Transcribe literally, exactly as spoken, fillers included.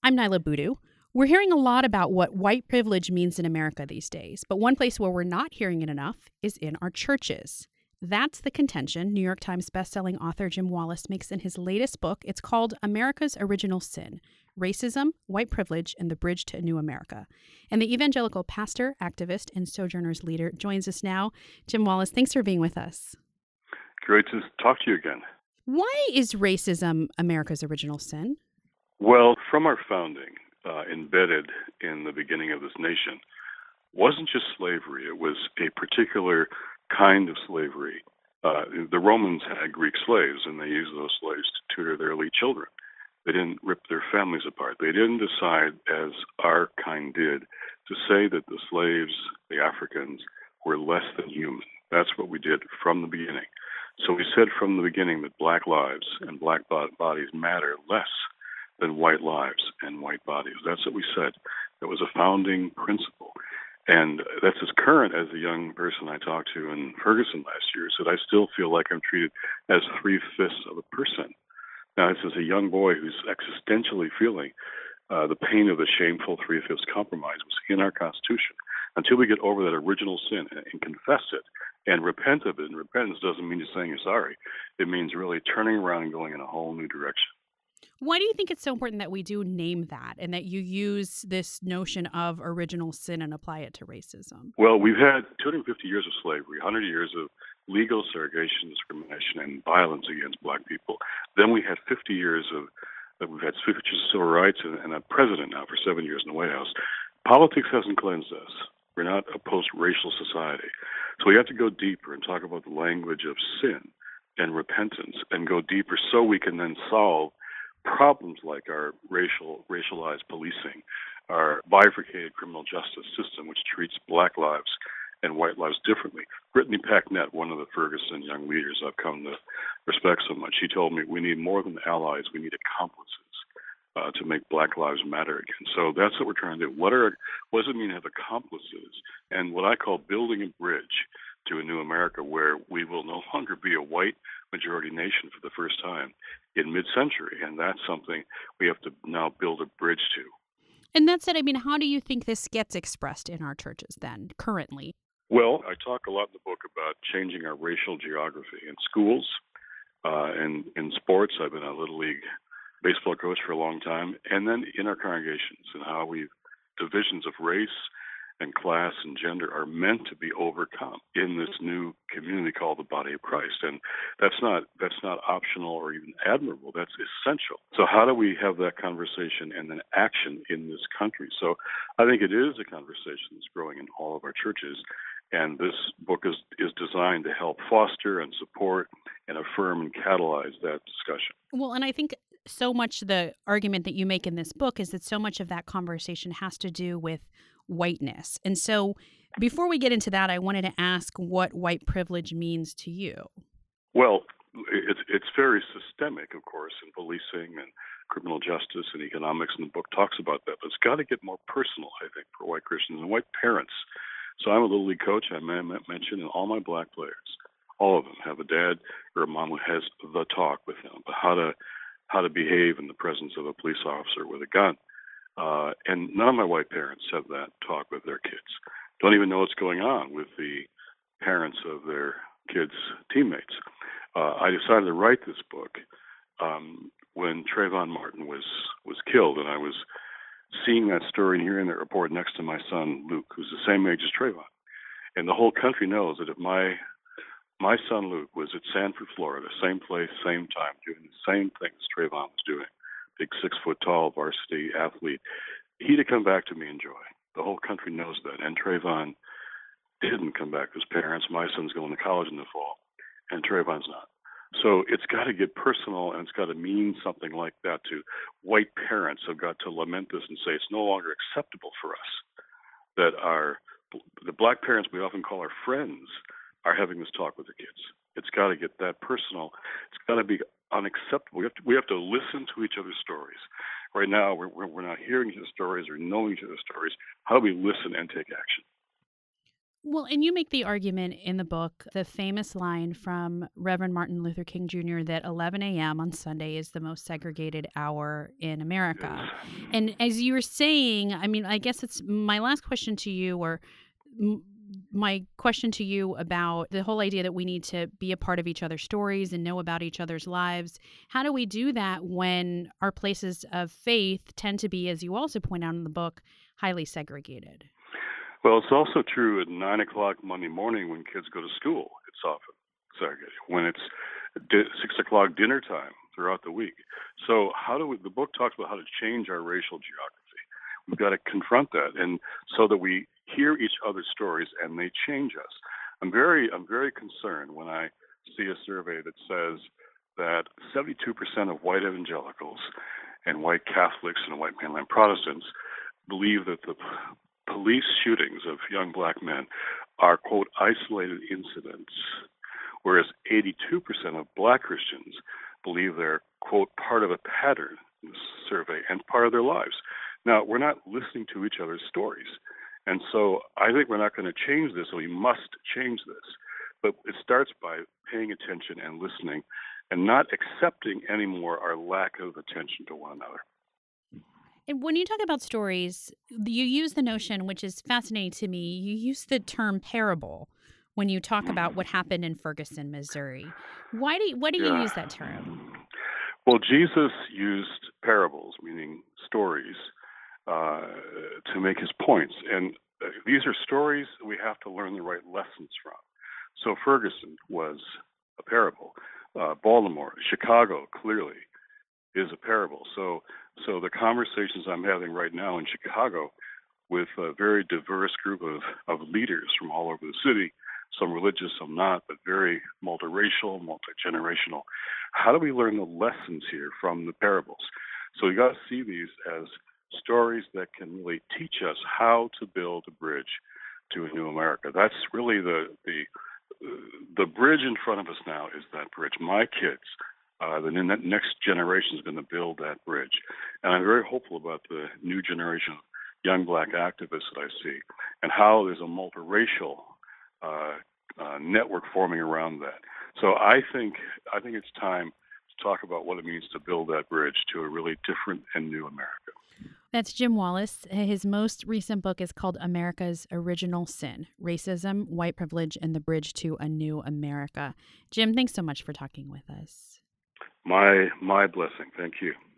I'm Nyla Boodoo. We're hearing a lot about what white privilege means in America these days, but one place where we're not hearing it enough is in our churches. That's the contention New York Times bestselling author Jim Wallis makes in his latest book. It's called America's Original Sin: Racism, White Privilege, and the Bridge to a New America. And the evangelical pastor, activist, and Sojourners leader joins us now. Jim Wallis, thanks for being with us. Great to talk to you again. Why is racism America's original sin? Well, from our founding, uh, embedded in the beginning of this nation, wasn't just slavery. It was a particular kind of slavery. Uh, the Romans had Greek slaves, and they used those slaves to tutor their elite children. They didn't rip their families apart. They didn't decide, as our kind did, to say that the slaves, the Africans, were less than human. That's what we did from the beginning. So we said from the beginning that black lives and black bodies matter less than white lives and white bodies. That's what we said. That was a founding principle. And that's as current as the young person I talked to in Ferguson last year said, I still feel like I'm treated as three-fifths of a person. Now, this is a young boy who's existentially feeling uh, the pain of the shameful three-fifths compromise was in our Constitution. Until we get over that original sin and, and confess it and repent of it, and repentance doesn't mean just saying you're sorry. It means really turning around and going in a whole new direction. Why do you think it's so important that we do name that and that you use this notion of original sin and apply it to racism? Well, we've had two hundred fifty years of slavery, one hundred years of legal segregation, discrimination, and violence against black people. Then we had fifty years of, uh, we've had fifty years of civil rights and, and a president now for seven years in the White House. Politics hasn't cleansed us. We're not a post-racial society. So we have to go deeper and talk about the language of sin and repentance and go deeper so we can then solve problems like our racial, racialized policing, our bifurcated criminal justice system, which treats black lives and white lives differently. Brittany Packnett, one of the Ferguson young leaders I've come to respect so much, she told me we need more than allies, we need accomplices uh, to make black lives matter again. So that's what we're trying to do. What are what does it mean to have accomplices? And what I call building a bridge to a new America where we will no longer be a white majority nation for the first time in mid-century. And that's something we have to now build a bridge to. And that said, I mean, how do you think this gets expressed in our churches then, currently? Well, I talk a lot in the book about changing our racial geography in schools uh, and in sports. I've been a Little League baseball coach for a long time. And then in our congregations and how we divisions of race and class and gender are meant to be overcome in this new community called the body of Christ. And that's not that's not optional or even admirable. That's essential. So how do we have that conversation and then action in this country? So I think it is a conversation that's growing in all of our churches. And this book is, is designed to help foster and support and affirm and catalyze that discussion. Well, and I think so much the argument that you make in this book is that so much of that conversation has to do with whiteness. And so before we get into that, I wanted to ask what white privilege means to you. Well, it's it's very systemic, of course, in policing and criminal justice and economics, and the book talks about that. But it's got to get more personal, I think, for white Christians and white parents. So I'm a Little League coach, I mentioned, and all my black players, all of them have a dad or a mom who has the talk with them about how to how to behave in the presence of a police officer with a gun. Uh, and none of my white parents have that talk with their kids. Don't even know what's going on with the parents of their kids' teammates. Uh, I decided to write this book um, when Trayvon Martin was, was killed, and I was seeing that story and hearing that report next to my son, Luke, who's the same age as Trayvon. And the whole country knows that if my my son, Luke, was at Sanford, Florida, same place, same time, doing the same things Trayvon was doing, big six-foot-tall varsity athlete, he'd have come back to me in joy. The whole country knows that. And Trayvon didn't come back to his parents. My son's going to college in the fall, and Trayvon's not. So it's got to get personal, and it's got to mean something like that to white parents who've got to lament this and say it's no longer acceptable for us that our the black parents we often call our friends are having this talk with their kids. It's got to get that personal. It's got to be unacceptable. We have to, we have to listen to each other's stories. Right now, we're, we're not hearing each other's stories or knowing each other's stories. How do we listen and take action? Well, and you make the argument in the book, the famous line from Reverend Martin Luther King Junior that eleven a.m. on Sunday is the most segregated hour in America. And as you were saying, I mean, I guess it's my last question to you, or m- my question to you about the whole idea that we need to be a part of each other's stories and know about each other's lives. How do we do that when our places of faith tend to be, as you also point out in the book, highly segregated? Well, it's also true at nine o'clock Monday morning when kids go to school. It's often segregated. When it's di- six o'clock dinner time throughout the week. So how do we? The book talks about how to change our racial geography. We've got to confront that, and so that we hear each other's stories and they change us. I'm very, I'm very concerned when I see a survey that says that seventy-two percent of white evangelicals and white Catholics and white mainline Protestants believe that the police shootings of young black men are, quote, isolated incidents, whereas eighty-two percent of black Christians believe they're, quote, part of a pattern in this survey and part of their lives. Now, we're not listening to each other's stories. And so I think we're not going to change this, so we must change this. But it starts by paying attention and listening and not accepting anymore our lack of attention to one another. And when you talk about stories, you use the notion, which is fascinating to me, you use the term parable when you talk about what happened in Ferguson, Missouri. Why do you, why do you Yeah. use that term? Well, Jesus used parables, meaning stories, uh, to make his points. And uh, these are stories we have to learn the right lessons from. So Ferguson was a parable. Uh, Baltimore, Chicago, clearly is a parable. So, so the conversations I'm having right now in Chicago with a very diverse group of, of leaders from all over the city, some religious, some not, but very multiracial, multi-generational. How do we learn the lessons here from the parables? So you got to see these as stories that can really teach us how to build a bridge to a new America. That's really the the the bridge in front of us now is that bridge. My kids, uh, the next generation is going to build that bridge. And I'm very hopeful about the new generation of young black activists that I see and how there's a multiracial uh, uh, network forming around that. So I think I think it's time to talk about what it means to build that bridge to a really different and new America. That's Jim Wallis. His most recent book is called America's Original Sin: Racism, White Privilege, and the Bridge to a New America. Jim, thanks so much for talking with us. My my blessing. Thank you.